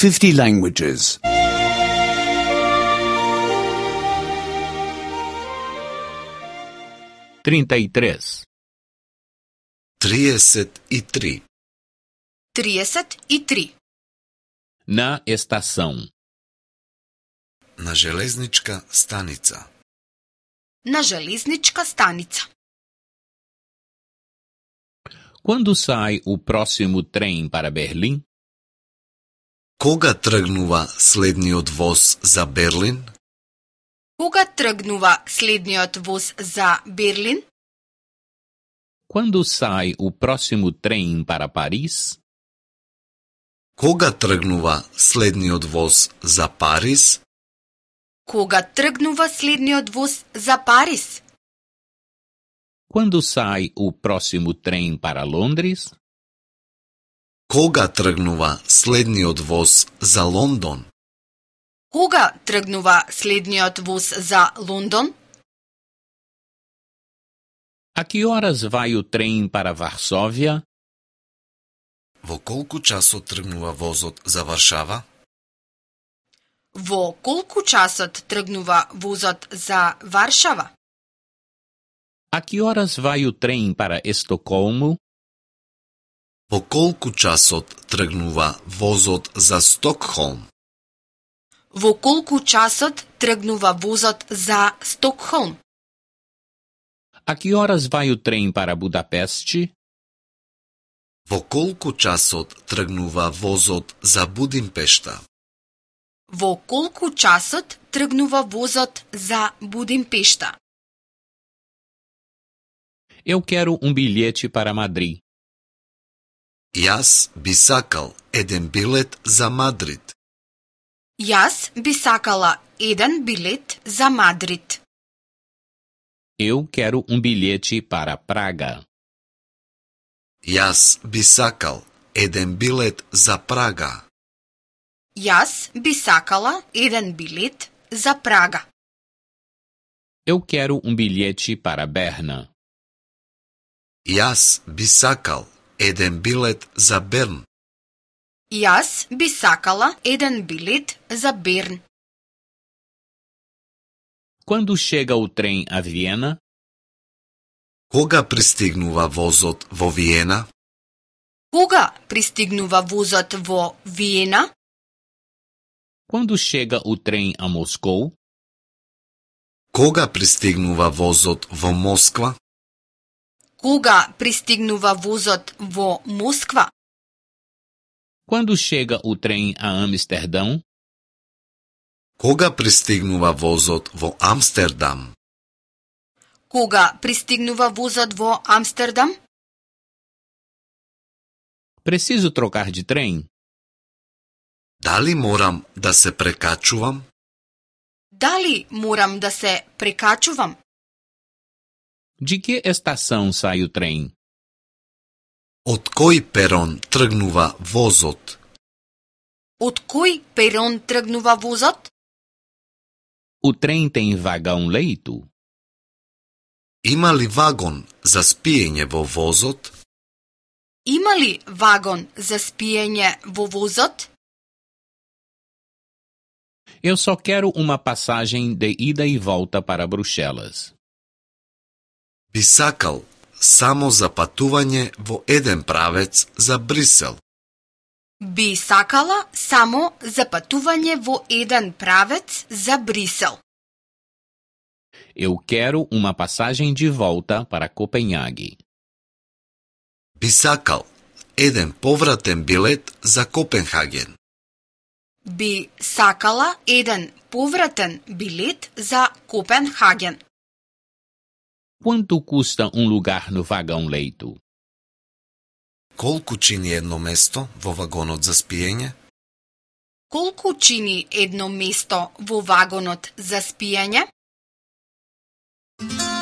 50 languages. 33. 33. 33. Na estação. Na železnička stanica. Na železnička stanica. Quando sai o próximo trem para Berlim? Кога тргнува следниот воз за Берлин? Кога тргнува следниот воз за Берлин? Quando sai o próximo trem para Paris? Кога тргнува следниот воз за Париз? Кога тргнува следниот воз за Париз? Quando sai o próximo trem para Londres? Кога тргнува следниот воз за Лондон? Кога тргнува следниот воз за Лондон? A que horas vai o trem para Varsóvia? Во колку часот тргнува возот за Варшава? Во колку часот тргнува возот за Варшава? A que horas vai o trem para Estocolmo? Во колку часот тргнува возот за Стокхолм? Во колку часот тргнува возот за Стокхолм? A que horas vai o trem para Budapeste? Во колку часот тргнува возот за Будимпешта? Во колку часот тргнува возот за Будимпешта? Eu quero bilhete para Madrid. Јас би сакал еден билет за Мадрид. Јас би сакала еден билет за Мадрид. Eu quero bilhete para Praga. Јас би сакал еден билет за Прага. Јас би сакала еден билет за Прага. Eu quero bilhete para Berna. Јас би сакал еден билет за Берн. Јас би сакала еден билет за Берн. Quando chega o trem a Viena? Кога пристигнува возот во Виена? Кога пристигнува возот во Виена? Quando chega o trem a Moscou? Кога пристигнува возот во Москва? Кога пристигнува возот во Москва? Quando chega o trem a Amsterdão? Кога пристигнува возот во Амстердам? Кога пристигнува возот во Амстердам? Preciso trocar de trem? Дали морам да се прекачувам? Дали морам да се прекачувам? De que estação sai o trem? Од кој перон тргнува возот? Од кој перон тргнува возот? O trem tem vagão-leito? Има ли вагон за спиење во возот? Има ли вагон за спиење во возот? Eu só quero uma passagem de ida e volta para Bruxelas. Би сакал само за патување во еден правец за Брисел. Би сакала само за патување во еден правец за Брисел. Eu quero uma passagem de volta para Copenhague. Би сакал еден повратен билет за Копенхаген. Би сакала еден повратен билет за Копенхаген. Quanto custa lugar no vagão-leito? Колку чини едно место во вагонот за спиење? Колку чини едно место во вагонот за спиење?